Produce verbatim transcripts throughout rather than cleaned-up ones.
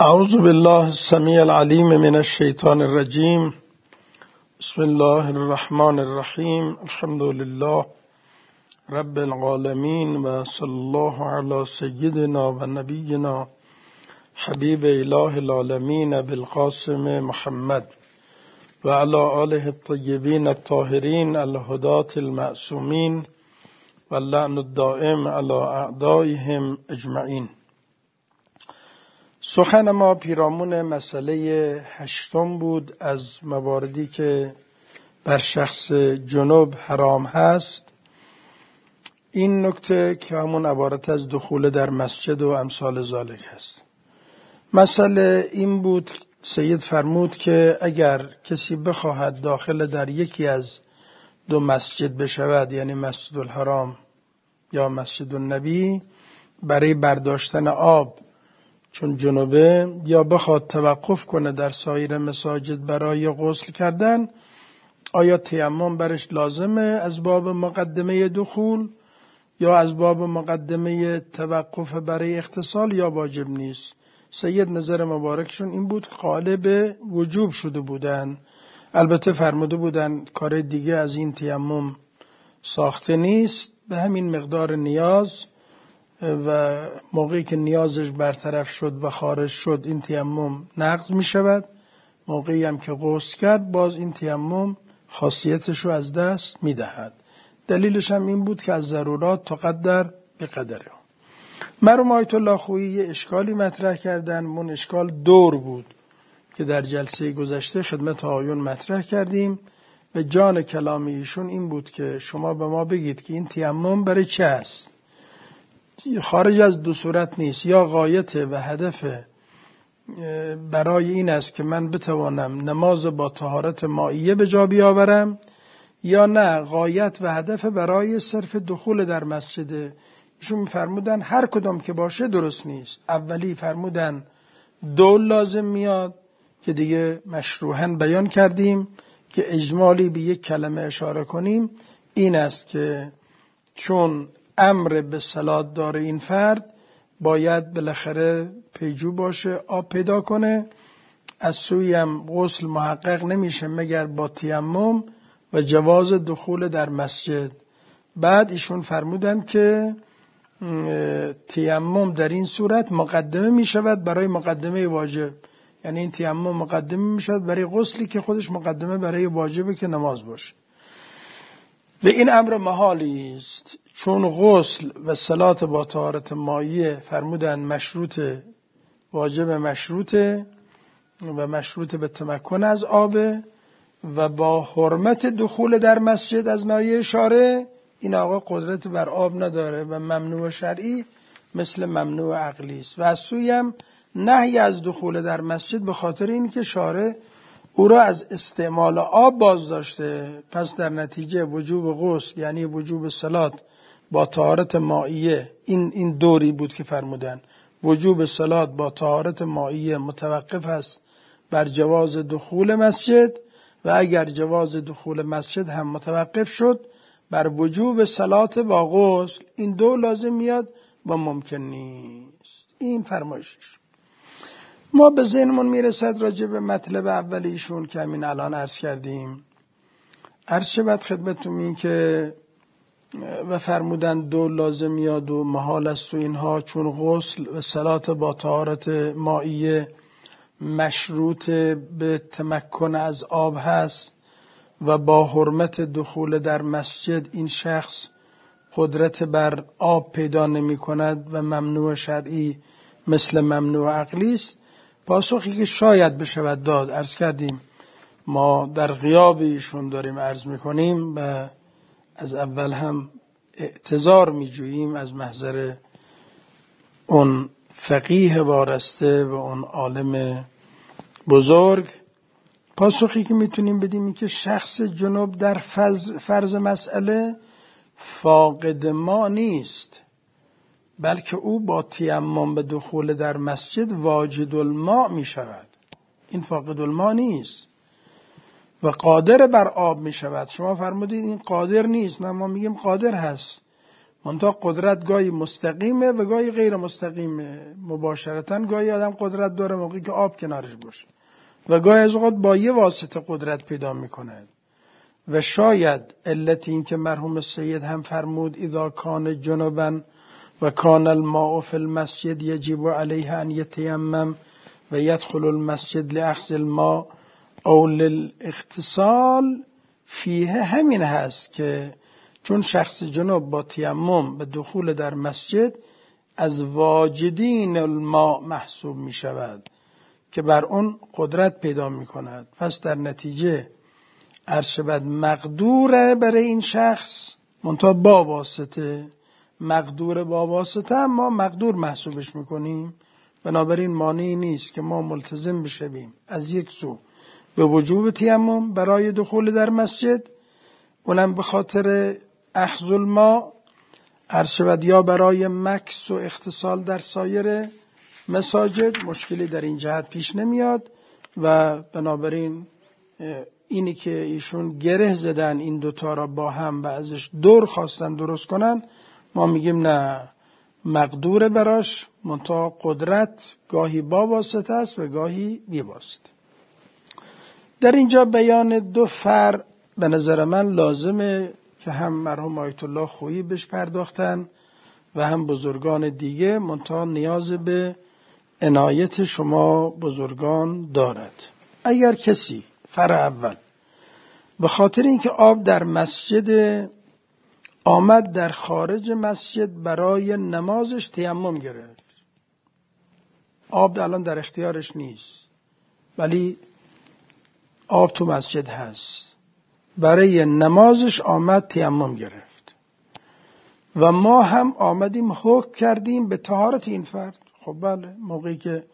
اعوذ بالله السمیع العلیم من الشیطان الرجیم. بسم الله الرحمن الرحیم. الحمد لله رب العالمین و صلی الله علی سیدنا و نبینا حبیب اله العالمین بالقاسم محمد و علی آله الطیبین الطاهرین الهداة المعصومین و اللعن الدائم علی اعدائهم اجمعین. سخن ما پیرامون مسئله هشتم بود از مواردی که بر شخص جنوب حرام هست. این نکته که همون عبارت از دخول در مسجد و امثال ذالک هست. مسئله این بود، سید فرمود که اگر کسی بخواهد داخل در یکی از دو مسجد بشود، یعنی مسجد الحرام یا مسجد النبی، برای برداشتن آب چون جنوبه، یا بخواد توقف کنه در سایر مساجد برای غسل کردن، آیا تیمم برش لازمه از باب مقدمه دخول یا از باب مقدمه توقف برای اغتسال یا واجب نیست؟ سید نظر مبارکشون این بود، قائل به وجوب شده بودن. البته فرموده بودن کار دیگه از این تیمم ساخته نیست، به همین مقدار نیاز و موقعی که نیازش برطرف شد و خارج شد این تیمم نقض می شود. موقعی هم که غسل کرد باز این تیمم خاصیتش رو از دست می دهد. دلیلش هم این بود که از ضرورات تقدر به قدره. مرحوم آیت الله خویی یه اشکالی مطرح کردن. اون اشکال دور بود که در جلسه گذشته خدمت آیون مطرح کردیم و جان کلام ایشون این بود که شما به ما بگید که این تیمم برای چه است؟ خارج از دو صورت نیست، یا غایت و هدف برای این است که من بتوانم نماز با طهارت مائیه به جا بیاورم، یا نه غایت و هدف برای صرف دخول در مسجد. ایشون فرمودن هر کدام که باشه درست نیست. اولی فرمودن دول لازم میاد که دیگه مشروحاً بیان کردیم که اجمالی به یک کلمه اشاره کنیم، این است که چون امر به صلات داره این فرد، باید بالاخره پیجو باشه، آب پیدا کنه. از سوی هم غسل محقق نمیشه مگر با تیمم و جواز دخول در مسجد. بعد ایشون فرمودن که تیمم در این صورت مقدمه میشود برای مقدمه واجب، یعنی این تیمم مقدمه میشود برای غسلی که خودش مقدمه برای واجبه که نماز باشه. و این امر محالی است، چون غسل و صلات با طهارت مائیه فرمودن مشروط، واجب مشروطه و مشروط به تمکن از آبه، و با حرمت دخول در مسجد از ناحیه شارع این آقا قدرت بر آب نداره و ممنوع شرعی مثل ممنوع عقلی است. و از سوی هم نهی از دخول در مسجد به خاطر این که شارع او را از استعمال آب باز داشته. پس در نتیجه وجوب غسل یعنی وجوب صلات با طهارت مائیه، این این دوری بود که فرمودن وجوب صلات با طهارت مائیه متوقف است بر جواز دخول مسجد، و اگر جواز دخول مسجد هم متوقف شد بر وجوب صلات با غسل. این دو لازم میاد و ممکن نیست. این فرمایشش ما به ذهنمون میرسد راجع به مطلب اولیشون که همین الان عرض کردیم. عرض شود خدمتتون این که و فرمودن دو لازم میاد و محال است و اینها، چون غسل و صلات با طهارت مائیه مشروط به تمکن از آب هست و با حرمت دخول در مسجد این شخص قدرت بر آب پیدا نمی کند و ممنوع شرعی مثل ممنوع عقلی است. پاسخی که شاید بشود داد، عرض کردیم ما در غیاب ایشون داریم عرض میکنیم و از اول هم اعتذار میجوییم از محضر اون فقیه وارسته و اون عالم بزرگ. پاسخی که میتونیم بدیم این که شخص جنوب در فرض, فرض مسئله فاقد ما نیست، بلکه او با تیمم به دخول در مسجد واجد الماء می شود. این فاقد الماء نیست و قادر بر آب می شود. شما فرمودید این قادر نیست، نه ما میگیم قادر هست. منتها قدرت گاهی مستقیمه و گاهی غیر مستقیمه. مباشرتاً گاهی آدم قدرت داره موقعی که آب کنارش باشه و گاهی از اوقات با یه واسطه قدرت پیدا میکنه. و شاید علت این که مرحوم سید هم فرمود اذا کان جنبا و کان الماء فی المسجد یجب علیه ان یتیمم و یدخل المسجد لاخذ الماء او للاغتسال فیه همین هست که چون شخص جنوب با تیمم به دخول در مسجد از واجدین الماء محسوب می شود که بر اون قدرت پیدا می کند. پس در نتیجه ارشبت مقدوره برای این شخص منتها با واسطه، مقدور با واسطه ما مقدور محسوبش میکنیم. بنابراین مانعی نیست که ما ملتزم بشویم از یک سو به وجوب تیمم برای دخول در مسجد، اونم به خاطر اخذ الماء، ارشبت یا برای مکث و اغتسال در سایر مساجد. مشکلی در این جهت پیش نمیاد و بنابراین اینی که ایشون گره زدن این دوتا را با هم و ازش دور خواستن درست کنن، ما میگیم نه، مقدور براش، منتها قدرت گاهی با واسطه است و گاهی بی واسطه. در اینجا بیان دو فرع به نظر من لازمه که هم مرحوم آیت الله خویی بهش پرداختن و هم بزرگان دیگه، منتها نیاز به عنایت شما بزرگان دارد. اگر کسی فرع اول به خاطر اینکه آب در مسجد آمد در خارج مسجد برای نمازش تیمم گرفت، آب الان در اختیارش نیست ولی آب تو مسجد هست، برای نمازش آمد تیمم گرفت و ما هم آمدیم حکم کردیم به طهارت این فرد. خب بله، موقعی که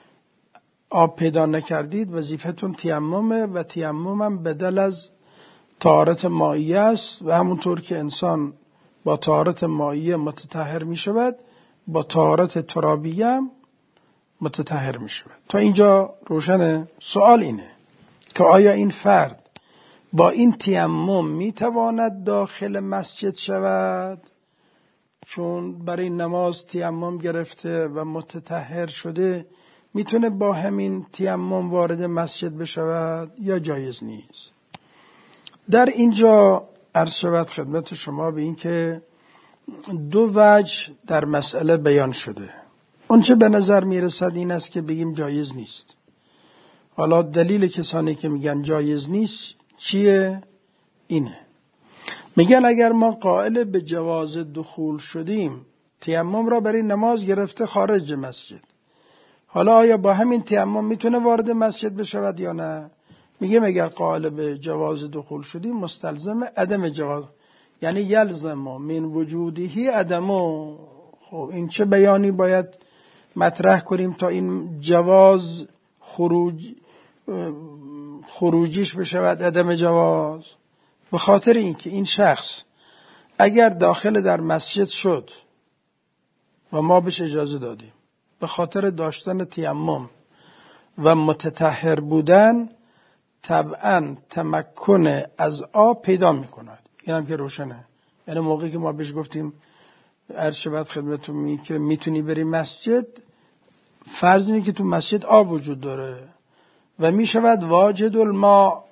آب پیدا نکردید وظیفتون تیممه و تیمم هم بدل از طهارت مائیه است و همونطور که انسان با طهارت مائیه متطهر می شود با طهارت ترابیه هم متطهر می شود. تا اینجا روشنه؟ سوال اینه که آیا این فرد با این تیمم می تواند داخل مسجد شود؟ چون برای نماز تیمم گرفته و متطهر شده، میتونه با همین تیمم وارد مسجد بشود یا جایز نیست؟ در اینجا عرض شود خدمت شما به این که دو وجه در مسئله بیان شده. اونچه به نظر میرسد این است که بگیم جایز نیست. حالا دلیل کسانی که میگن جایز نیست چیه؟ اینه، میگن اگر ما قائل به جواز دخول شدیم، تیمم را برای نماز گرفته خارج مسجد، حالا آیا با همین تیمم میتونه وارد مسجد بشود یا نه؟ میگه اگر قائل به جواز دخول شدیم مستلزم عدم جواز، یعنی یلزم من وجودهی عدمو. خب این چه بیانی باید مطرح کنیم تا این جواز خروج خروجیش بشود عدم جواز؟ به خاطر اینکه این شخص اگر داخل در مسجد شد و ما بهش اجازه دادیم به خاطر داشتن تیمم و متطهر بودن، طبعا تمکن از آب پیدا میکند. این هم که روشنه. یعنی موقعی که ما بهش گفتیم ارشبت خدمتون می که میتونی بری مسجد، فرض اینه که تو مسجد آب وجود داره و میشود واجد الماء.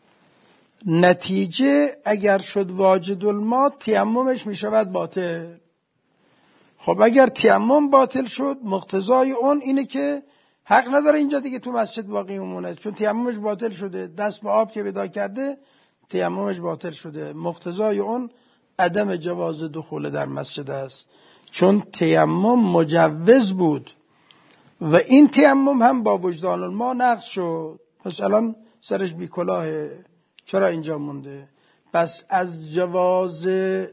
نتیجه اگر شد واجد الماء، تیممش میشود باطل. خب اگر تیمم باطل شد، مقتضای اون اینه که حق نداره اینجا دیگه تو مسجد باقی بمونه، چون تیممش باطل شده. دست به آب که پیدا کرده تیممش باطل شده. مقتضای اون عدم جواز دخول در مسجد است، چون تیمم مجوز بود و این تیمم هم با وجدان الماء نقض شد. پس الان سرش بی کلاهه، چرا اینجا مونده؟ پس از جواز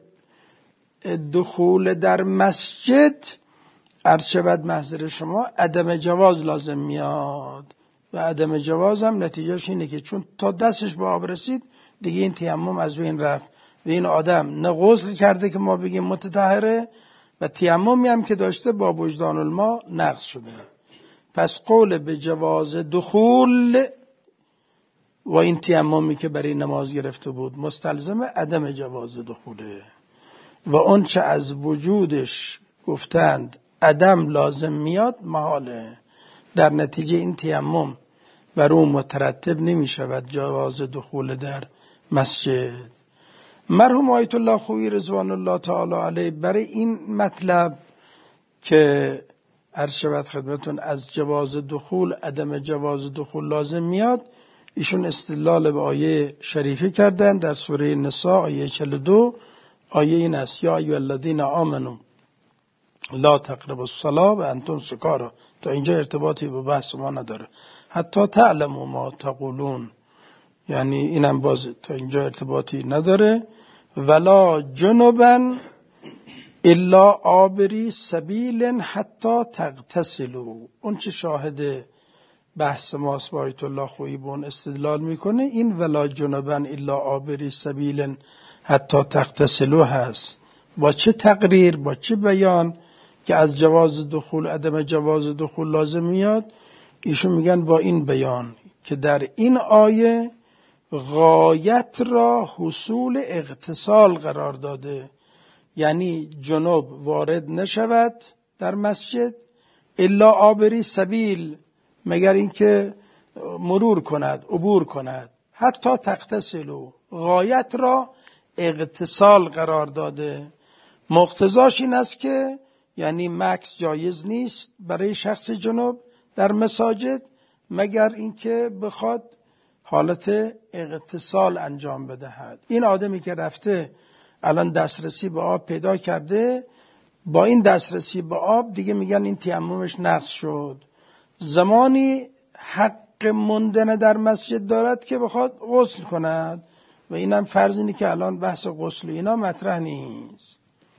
دخول در مسجد عرض شود محضر شما عدم جواز لازم میاد و عدم جواز هم نتیجهش اینه که چون تا دستش به آب رسید دیگه این تیمم از بین رفت و این آدم نه غسل کرده که ما بگیم متطهره و تیممی هم که داشته با وجدان الماء نقض شده. پس قول به جواز دخول و این تیممی که برای نماز گرفته بود مستلزم عدم جواز دخوله. و اون چه از وجودش گفتند عدم لازم میاد محاله. در نتیجه این تیمم بر اون مترتب نمی شود جواز دخول در مسجد. مرحوم آیت الله خویی رضوان الله تعالی علیه برای این مطلب که عرض شود خدمتون از جواز دخول عدم جواز دخول لازم میاد، ایشون استدلال به آیه شریفه کردن در سوره نساء آیه چهل و دو. آیه این است: یا ایها الذین آمنوا لا تقربوا الصلاة و انتم سکاری. تا اینجا ارتباطی به بحث ما نداره. حتی تعلموا ما تقولون، یعنی اینم باز تا اینجا ارتباطی نداره. ولا جنبا الا عابری سبیل حتی تغتسلوا. اون چه شاهد بحث ماست با آیت الله خویی بون استدلال میکنه این ولا جنبا الا عابری سبیل حتی تغتسلوا هست. با چه تقریر، با چه بیان که از جواز دخول عدم جواز دخول لازم میاد؟ ایشون میگن با این بیان که در این آیه غایت را حصول اغتسال قرار داده، یعنی جنوب وارد نشود در مسجد الا عابری سبیل، مگر اینکه مرور کند، عبور کند. حتی تغتسلوا، غایت را اغتسال قرار داده. مقتضاش این است که یعنی مکث جایز نیست برای شخص جنوب در مساجد مگر اینکه بخواد حالت اغتسال انجام بدهد. این آدمی که رفته الان دسترسی به آب پیدا کرده، با این دسترسی به آب دیگه میگن این تیممش نقض شد. زمانی حق موندن در مسجد دارد که بخواد غسل کند و اینم فرض اینه که الان بحث غسل اینا مطرح نیست.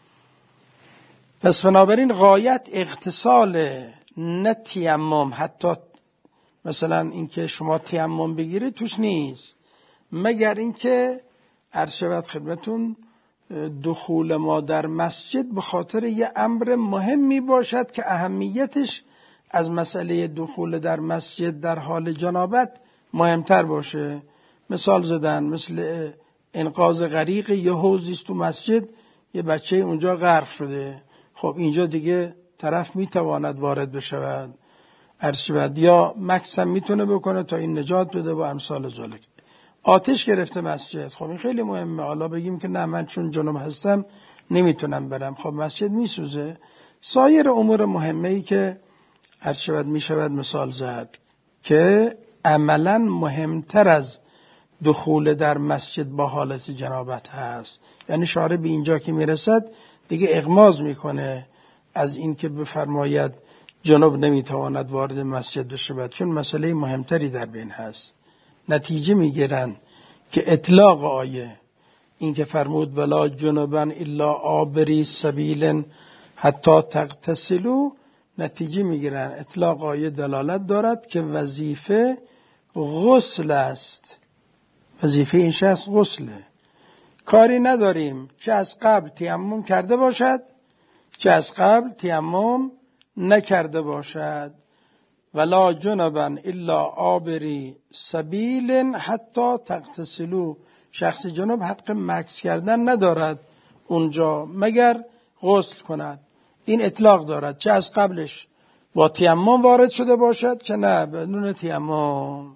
پس بنابراین غایت اغتسال، نه تیمم. حتی مثلا اینکه شما تیمم بگیرید توش نیست، مگر اینکه عرض شود خدمتون دخول ما در مسجد به خاطر یه امر مهمی باشد که اهمیتش از مسئله دخول در مسجد در حال جنابت مهمتر باشه. مثال زدن مثل انقاذ غریق، یه حوضی است تو مسجد، یه بچه اونجا غرق شده، خب اینجا دیگه طرف میتواند وارد بشود عرض شود، یا مکث هم میتونه بکنه تا این نجات بده و امثال ذالک. آتش گرفته مسجد، خب این خیلی مهمه. حالا بگیم که نه من چون جنوب هستم نمیتونم برم، خب مسجد میسوزه. سایر امور مهمه‌ای که عرض شود میشود مثال زد که عملاً مهمتر از دخول در مسجد با حالت جنابت هست. یعنی شارع به اینجا که میرسد دیگه اغماض میکنه از این که بفرماید جنوب نمیتواند وارد مسجد بشود، چون مسئله مهمتری در بین هست. نتیجه میگیرن که اطلاق آیه این که فرمود ولا جنبا الا عابری سبیل حتی تغتسلوا، نتیجه میگیرن اطلاق آیه دلالت دارد که وظیفه غسل است، وظیفه این شخص غسله. کاری نداریم چه از قبل تیمم کرده باشد چه از قبل تیمم نکرده باشد. ولا جنبا الا عابری سبیل حتی تغتسلوا، شخص جنوب حق مکث کردن ندارد اونجا مگر غسل کند. این اطلاق دارد چه از قبلش با تیمم وارد شده باشد چه نه بدون تیمم.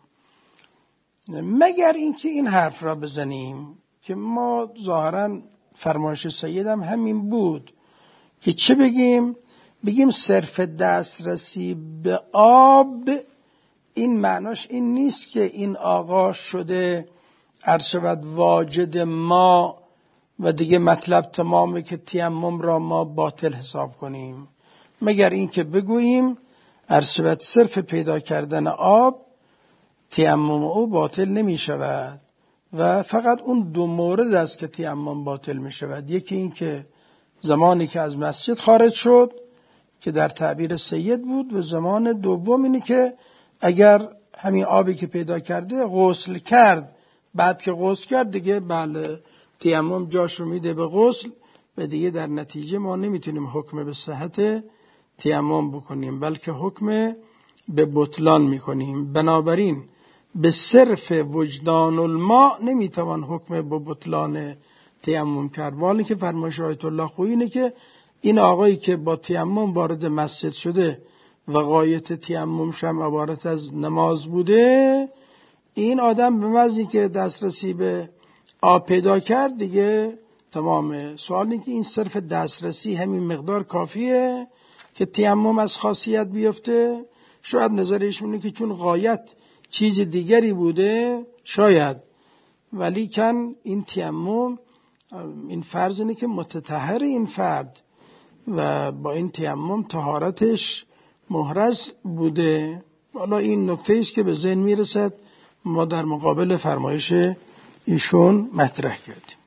مگر اینکه این حرف را بزنیم که ما ظاهرا فرمایش سیدم همین بود که چه بگیم؟ بگیم صرف دسترسی به آب این معناش این نیست که این آقا شده عرض شود واجد ما و دیگه مطلب تمامه که تیمم را ما باطل حساب کنیم. مگر این که بگوییم عرض شود صرف پیدا کردن آب تیمم او باطل نمی شود و فقط اون دو مورد است که تیمم باطل می شود. یکی این که زمانی که از مسجد خارج شد که در تعبیر سید بود، و زمان دوم اینه که اگر همین آبی که پیدا کرده غسل کرد، بعد که غسل کرد دیگه بله تیمم جاش رو میده به غسل و دیگه در نتیجه ما نمیتونیم حکم به صحت تیمم بکنیم بلکه حکم به بطلان میکنیم. بنابراین به صرف وجدان الماء نمیتوان حکم به بطلان تیمم کرد. والی که فرمایش آیت الله خویی اینه که این آقایی که با تیمم وارد مسجد شده و غایت تیممش هم عبارت از نماز بوده، این آدم به محض اینکه دسترسی به آب پیدا کرد دیگه تمامه. سوال اینه که این صرف دسترسی همین مقدار کافیه که تیمم از خاصیت بیفته؟ شاید نظرشونه که چون غایت چیز دیگری بوده شاید، ولی کن این تیمم این فرض اینه که متطهر این فرد و با این تیمم طهارتش محرز بوده. حالا این نکته است که به ذهن میرسد ما در مقابل فرمایش ایشون مطرح کردیم.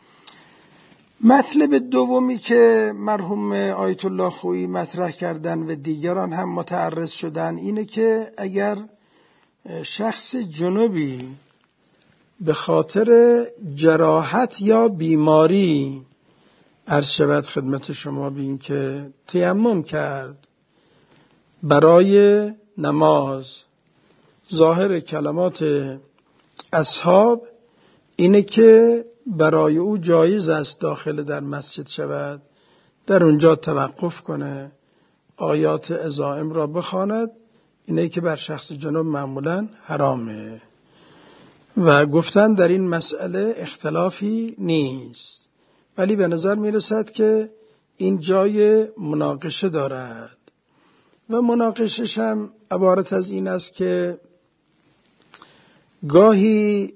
مطلب دومی که مرحوم آیت الله خویی مطرح کردن و دیگران هم متعرض شدن اینه که اگر شخص جنوبی به خاطر جراحت یا بیماری عرض شود خدمت شما بین که تیمم کرد برای نماز، ظاهر کلمات اصحاب اینه که برای او جایز است داخل در مسجد شود، در اونجا توقف کنه، آیات عزائم را بخواند. اینه که بر شخص جنوب معمولا حرامه و گفتن در این مسئله اختلافی نیست، ولی به نظر میرسد که این جای مناقشه دارد و مناقشش هم عبارت از این است که گاهی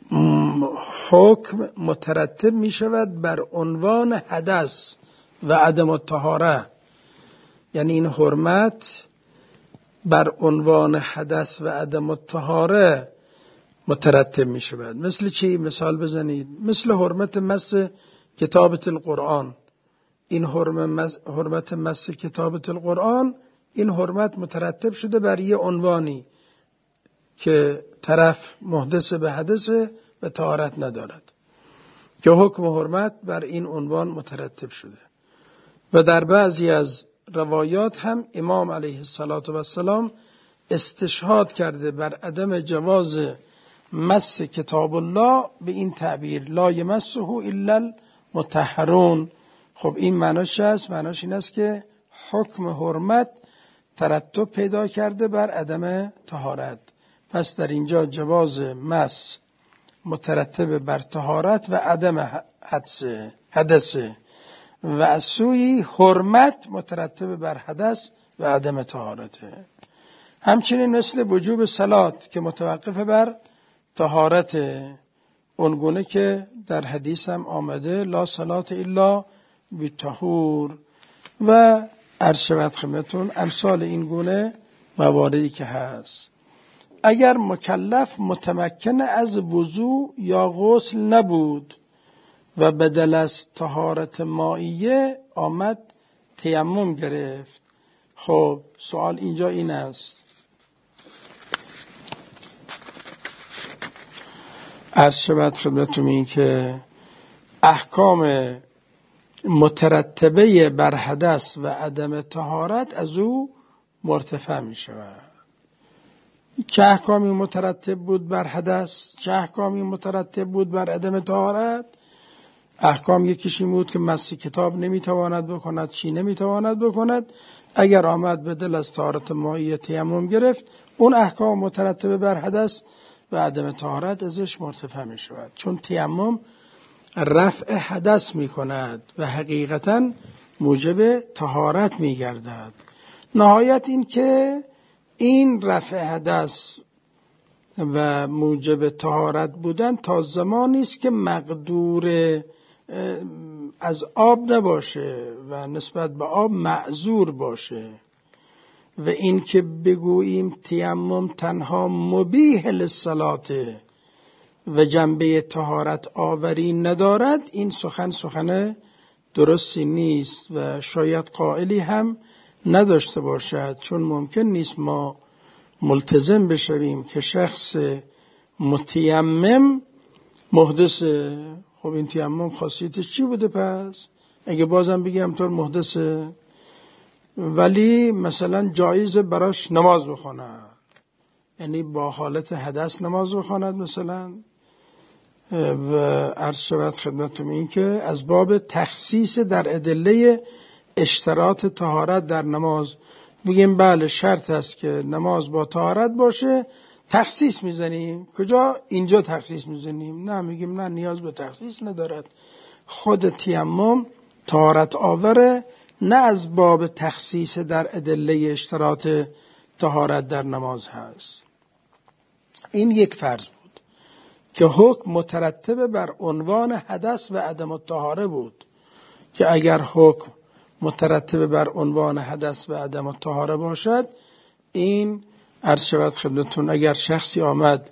حکم مترتب می شود بر عنوان حدث و عدم الطهاره، یعنی این حرمت بر عنوان حدث و عدم الطهاره مترتب می شود. مثل چی؟ مثال بزنید. مثل حرمت مس کتابت القرآن. این حرمت مس کتابت القرآن، این حرمت مترتب شده بر یه عنوانی که طرف محدث به حدث و طهارت ندارد، که حکم حرمت بر این عنوان مترتب شده. و در بعضی از روایات هم امام علیه السلام استشهاد کرده بر عدم جواز مس کتاب الله به این تعبیر لا یمسه الا المطهرون. خب این معناش است؟ معناش این است که حکم حرمت ترتب پیدا کرده بر عدم طهارت، پس در اینجا جواز مس مترتب بر طهارت و عدم حدث و از سوی حرمت مترتب بر حدث و عدم طهارت. همچنین مثل وجوب صلات که متوقف بر طهارت، اونگونه که در حدیث هم آمده لا صلات الا بطهور و عرض شود خدمتتون امثال این گونه مواردی که هست. اگر مکلف متمکن از وضو یا غسل نبود و بدل از طهارت مائیه آمد تیمم گرفت، خب سوال اینجا این است، عرض شود خدمتتون این که احکام مترتبه بر حدث و عدم طهارت از او مرتفع می شود. چه احکامی مترتب بود بر حدث، چه احکامی مترتب بود بر عدم طهارت؟ احکام یکیش این بود که مس کتاب نمیتواند بکند، چی نمیتواند بکند. اگر آمد به دل از طهارت مائیه تیمم گرفت، اون احکام مترتب بر حدث و عدم طهارت ازش مرتفع می شود، چون تیمم رفع حدث می کند و حقیقتا موجب طهارت می گردد. نهایت این که این رفع حدث و موجب طهارت بودن تا زمانی است که مقدور از آب نباشه و نسبت به آب معذور باشه. و این که بگوییم تیمم تنها مبیح للصلاة و جنبه طهارت آوری ندارد، این سخن سخن درستی نیست و شاید قائلی هم نداشته باشد، چون ممکن نیست ما ملتزم بشویم که شخص متیمم محدثه. خب این تیمم خاصیتش چی بوده پس؟ اگه بازم بگم طور محدثه، ولی مثلا جایز براش نماز بخونه، یعنی با حالت حدث نماز بخواند مثلا، و عرض شود خدمتتون این که از باب تخصیص در ادله اشتراط طهارت در نماز بگیم بله شرط است که نماز با طهارت باشه، تخصیص میزنیم. کجا؟ اینجا تخصیص میزنیم. نه میگیم نه نیاز به تخصیص ندارد، خود تیمم طهارت آوره، نه از باب تخصیص در ادله اشتراط طهارت در نماز هست. این یک فرض بود که حکم مترتب بر عنوان حدث و عدم الطهاره بود، که اگر حکم مترتب بر عنوان حدث و عدم الطهاره باشد، این عرض شود خدمتتون اگر شخصی آمد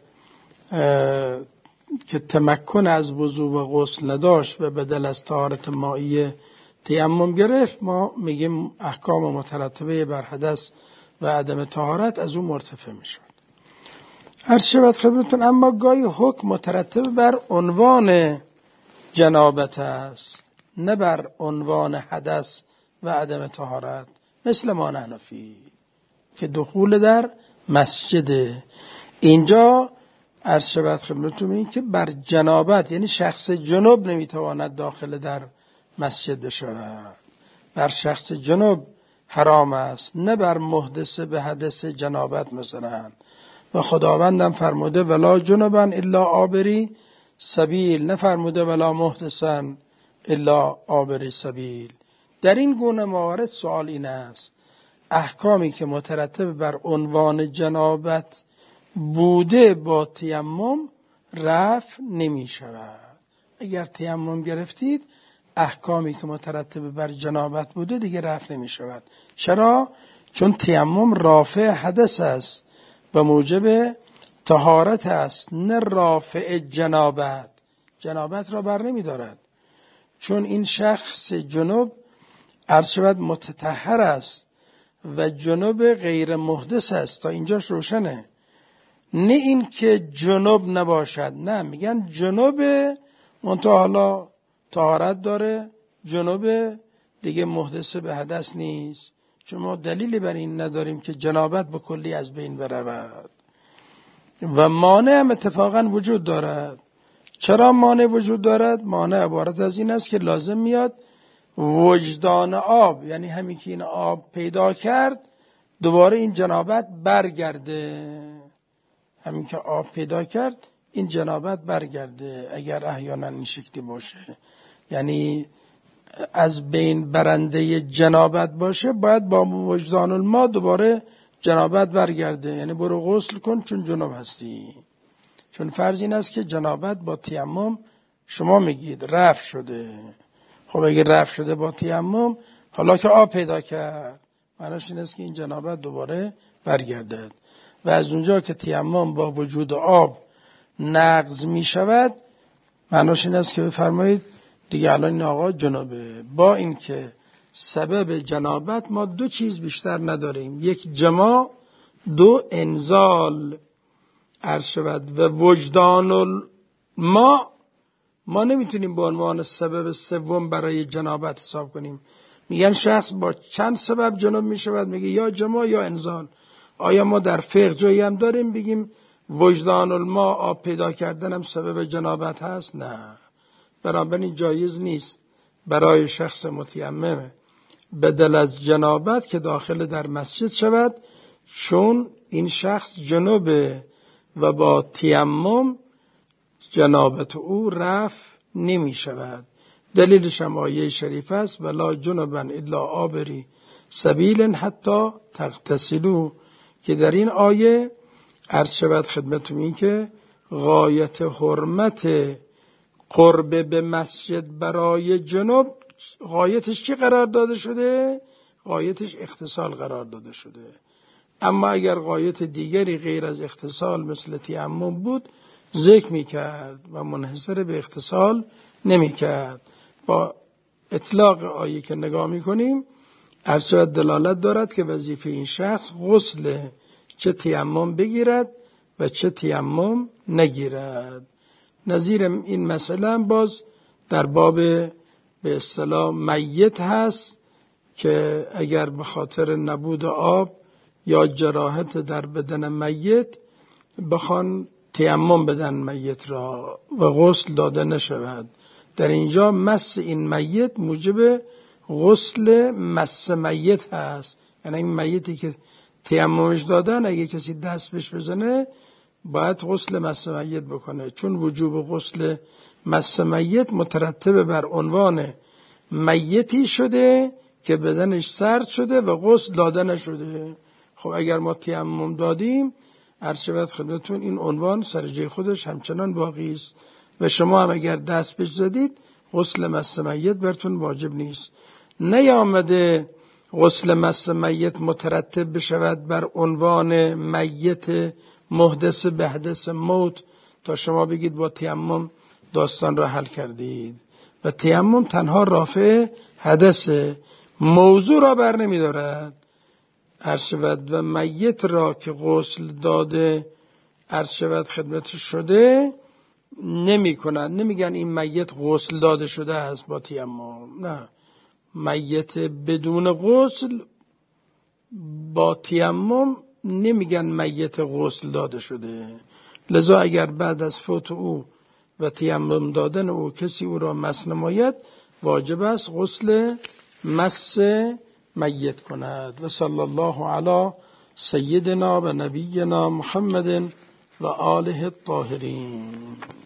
که تمکن از وضو و غسل نداشت و بدل از طهارت مائیه تیمم گرفت، ما میگیم احکام مترتبه بر حدث و عدم طهارت از اون مرتفع میشود. عرض شود خدمتتون اما گاهی حکم مترتب بر عنوان جنابت است، نه بر عنوان حدث و عدم طهارت، مثل ما حنفی که دخول در مسجد. اینجا عرض شود خدمتتون این که بر جنابت، یعنی شخص جنوب نمیتواند داخل در مسجد بشود، بر شخص جنوب حرام است، نه بر محدث به حدث جنابت مثلا. و خداوندم فرموده ولا جنبا الا عابری سبیل، نه فرموده ولا محدثا الا عابری سبیل. در این گونه موارد سوال این است: احکامی که مترتب بر عنوان جنابت بوده با تیمم رفع نمی شود. اگر تیمم گرفتید احکامی که مترتب بر جنابت بوده دیگه رفع نمی شود. چرا؟ چون تیمم رافع حدث است و موجب طهارت است، نه رافع جنابت. جنابت را بر نمی دارد، چون این شخص جنوب عرض شود متطهر است و جنوب غیر محدث است. تا اینجاش روشنه. نه این که جنوب نباشد، نه میگن جنوب منتها حالا طهارت داره، جنوب دیگه محدث به حدث نیست، چون ما دلیلی بر این نداریم که جنابت به کلی از بین برود. و مانع هم اتفاقا وجود دارد. چرا مانع وجود دارد؟ مانع عبارت از این است که لازم میاد وجدان آب، یعنی همین که این آب پیدا کرد دوباره این جنابت برگرده. همین که آب پیدا کرد این جنابت برگرده اگر احیانا این شکلی باشه، یعنی از بین برنده جنابت باشه، باید با وجدان الماء دوباره جنابت برگرده، یعنی برو غسل کن چون جناب هستی. چون فرض این است که جنابت با تیمم شما میگید رفع شده. خب اگه رفع شده با تیمم، حالا که آب پیدا کرد، معناش این است که این جنابت دوباره برگردد. و از اونجا که تیمم با وجود آب نقض می شود، معناش این است که بفرمایید دیگه الان این آقا جنابه. با این که سبب جنابت ما دو چیز بیشتر نداریم: یک جماع، دو انزال عرض شود. و وجدان الماء ما نمیتونیم به عنوان سبب سوم برای جنابت حساب کنیم. میگن شخص با چند سبب جناب میشود، میگه یا جماع یا انزال. آیا ما در فقه جایی هم داریم بگیم وجدان الماء آب پیدا کردن هم سبب جنابت هست؟ نه، بنابراین جایز نیست برای شخص متیمم بدل از جنابت که داخل در مسجد شود، چون این شخص جنوبه و با تیمم جنابت او رفع نمی شود. دلیلش هم آیه شریف است ولا جنبا الا عابری سبیل حتی تغتسلوا، که در این آیه عرض شود خدمتتون این که غایت حرمت قرب به مسجد برای جنوب غایتش چی قرار داده شده؟ غایتش اغتسال قرار داده شده. اما اگر غایت دیگری غیر از اغتسال مثل تیمم بود ذکر می کرد و منحصر به اغتسال نمی کرد. با اطلاق آیه که نگاه می کنیم عرض شود دلالت دارد که وظیفه این شخص غسل چه تیمم بگیرد و چه تیمم نگیرد. نظیر این مسئله هم باز در باب به اصطلاح میت هست که اگر به خاطر نبود آب یا جراحت در بدن میت بخوان تیمم بدن میت را و غسل داده نشود. در اینجا مس این میت موجب غسل مس میت هست، یعنی این میتی که تیممش دادن اگه کسی دست بهش بزنه باید غسل مس میت بکنه، چون وجوب غسل مس میت مترتب بر عنوان میتی شده که بدنش سرد شده و غسل داده نشده. خب اگر ما تیمم دادیم عرض شود خدمتتون این عنوان سر جای خودش همچنان باقی است و شما هم اگر دست بهش زدید غسل مس میت براتون واجب نیست. نیامده غسل مس میت مترتب بشود بر عنوان میت محدث به حدث موت تا شما بگید با تیمم داستان را حل کردید. و تیمم تنها رافع حدث، موضوع را بر نمی دارد. عرض شود و میت را که غسل داده عرض شود خدمت شده نمی کنند، نمیگن این میت غسل داده شده است با تیمم، نه، میت بدون غسل با تیمم نمیگن میت غسل داده شده. لذا اگر بعد از فوت او و تیمم دادن او کسی او را مس نماید واجب است غسل مس میت کند. و صلی الله علی سیدنا و نبینا محمد و آله الطاهرین.